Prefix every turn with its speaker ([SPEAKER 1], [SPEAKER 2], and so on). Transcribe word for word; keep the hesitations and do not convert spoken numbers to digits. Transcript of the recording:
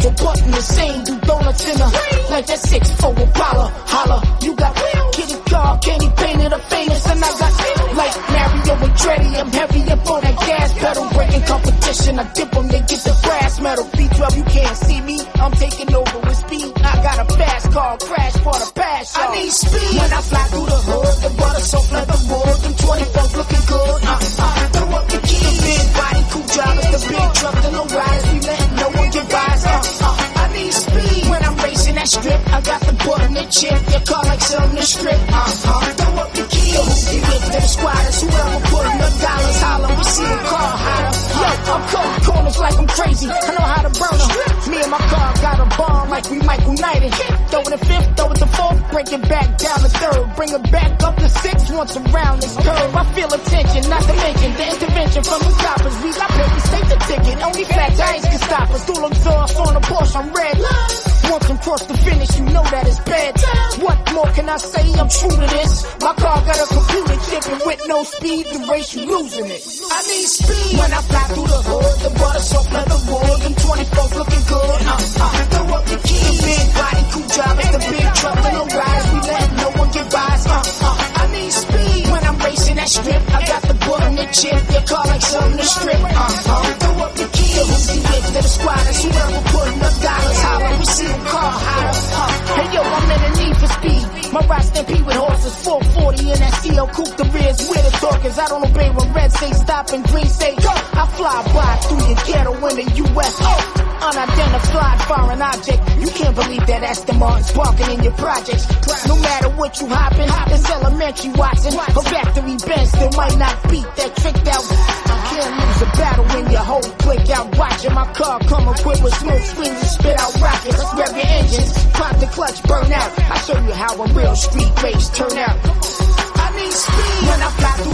[SPEAKER 1] your button the same. Do donuts in a like that six four Impala. Holla, you got kitty car, candy painted, a famous, and I got like Mario Andretti. I'm heavy up on that gas pedal, breaking competition. I dip them, they get the brass metal. B twelve, you can't see me. I'm taking over with speed. I got a fast car, crash for the pass. I need speed when I fly through the hood. The butter soft like the wood. Them twenty-fours looking good. Uh, uh, throw up the key. The big body, cool drivers, the big truck, the low riders. We letting no one get by us. Uh, uh, I need speed when I'm racing that strip. I got the button and chip. Your car like selling the strip. Uh, uh, throw up the key. The hoopty whip to the squatters. Whoever putting the dollars, holler. We see a car hotter. Yo, I'm cutting corners like I'm crazy. I know how to burn them. Me and my car got a bomb like we Michael Knighted. Throw it to fifth, throw it to fourth, break it back down to third. Bring it back up to six once around this curve. I feel attention, not to mention the intervention from the coppers. We got papers, take the ticket. Only fat giants can stop us. Dual exhaust on the Porsche, I'm red. Once I'm cross the finish, you know that it's bad. What more can I say? I'm true to this. My car got a computer chip, and with no speed, the race you losing it. I need speed when I fly through the hood. The butter soft like the wood. Them twenty-fours looking good. Uh, uh, throw up the key. The big body, cool drivers, the big truck, and no rise. We letting no one get by us. Uh, uh, I need speed when I'm racing that strip. I got the button and chip. Your car like something to strip. Uh, uh, throw up the key. The hoopty whip to the squatters. Whoever putting up dollars, holler. We see them car hotter. Uh, hey yo, I'm in the need for speed. My ride stampede with horses, four forty in that C L coupe. The rear's where the talkers. I don't obey when red say stop and green say go. I fly by through your ghetto in the U S Oh. Unidentified foreign object. You can't believe that Aston Martin's parking in your projects. No matter what you hoppin', it's elementary watching. A factory Benz still might not beat that tricked out. I can't lose a battle when your whole click out watching. My car come equipped with smoke screens and spit out rockets. Rev your engines, pop the clutch, burn out. I show you how a real street race turn out. I need speed when I fly through